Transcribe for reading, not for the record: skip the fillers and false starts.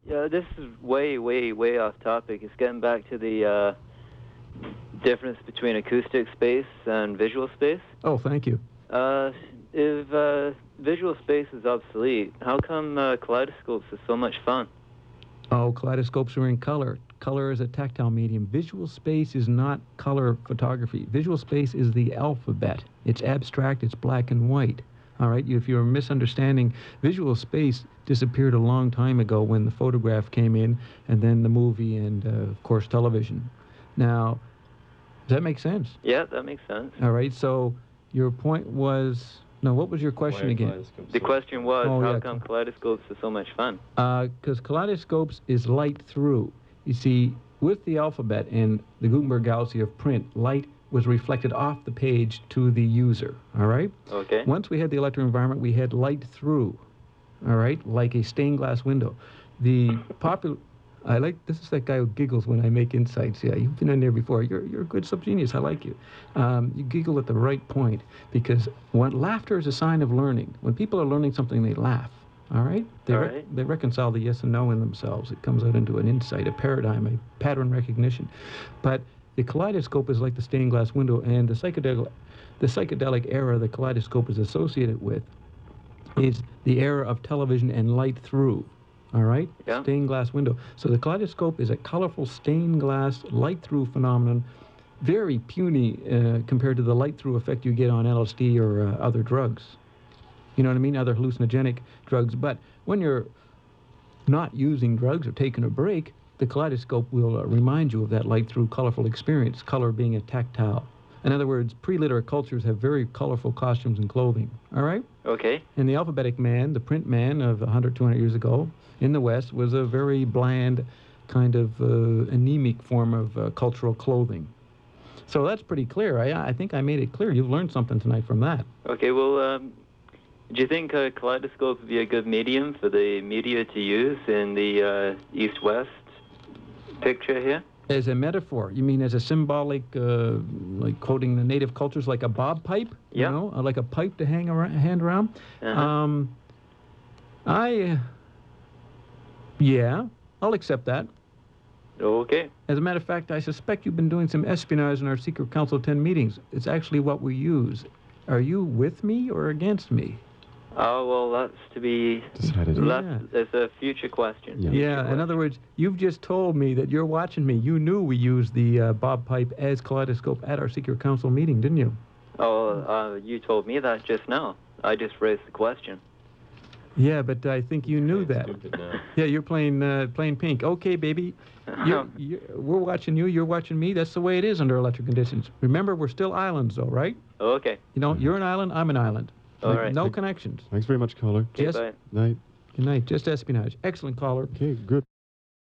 Yeah, this is way, way, way off topic. It's getting back to the difference between acoustic space and visual space. Oh, thank you. If visual space is obsolete, how come kaleidoscopes are so much fun? Oh, kaleidoscopes are in color. Color is a tactile medium. Visual space is not color photography. Visual space is the alphabet. It's abstract, it's black and white. All right, if you're misunderstanding, visual space disappeared a long time ago when the photograph came in, and then the movie and, of course, television. Now, does that make sense? Yeah, that makes sense. All right, so your point was... No, what was your question again? The question was, how come kaleidoscopes are so much fun? Because kaleidoscopes is light through. You see, with the alphabet and the Gutenberg galaxy of print, light was reflected off the page to the user, all right? Okay. Once we had the electro-environment, we had light through, all right, like a stained glass window. The popular... this is that guy who giggles when I make insights. Yeah, you've been in there before. You're a good subgenius. I like you. You giggle at the right point, because laughter is a sign of learning. When people are learning something, they laugh. All right? They reconcile the yes and no in themselves. It comes out into an insight, a paradigm, a pattern recognition. But the kaleidoscope is like the stained glass window, and the psychedelic era the kaleidoscope is associated with is the era of television and light through. All right? Yeah. Stained glass window. So the kaleidoscope is a colorful stained glass light-through phenomenon, very puny compared to the light-through effect you get on LSD or other drugs. You know what I mean? Other hallucinogenic drugs. But when you're not using drugs or taking a break, the kaleidoscope will remind you of that light-through colorful experience, color being a tactile. In other words, pre-literate cultures have very colorful costumes and clothing. All right? Okay. And the alphabetic man, the print man of 100, 200 years ago, in the West, was a very bland, kind of anemic form of cultural clothing. So that's pretty clear. I think I made it clear. You've learned something tonight from that. Okay, well, do you think a kaleidoscope would be a good medium for the media to use in the East-West picture here? As a metaphor, you mean as a symbolic, like quoting the native cultures, like a bob pipe? Yeah. You know, like a pipe to hand around? Uh-huh. Yeah, I'll accept that. Okay. As a matter of fact, I suspect you've been doing some espionage in our Secret Council 10 meetings. It's actually what we use. Are you with me or against me? Oh, well, that's to be decided. left as a future question. Yeah, in other words, you've just told me that you're watching me. You knew we used the bob pipe as kaleidoscope at our Secret Council meeting, didn't you? Oh, you told me that just now. I just raised the question. Yeah, but I think you knew that. Yeah, you're playing pink. Okay, baby. We're watching you. You're watching me. That's the way it is under electric conditions. Remember, we're still islands, though, right? Okay. You know, you're an island. I'm an island. All right. No connections. Thanks very much, caller. Okay, bye. Night. Good night. Just espionage. Excellent caller. Okay, good.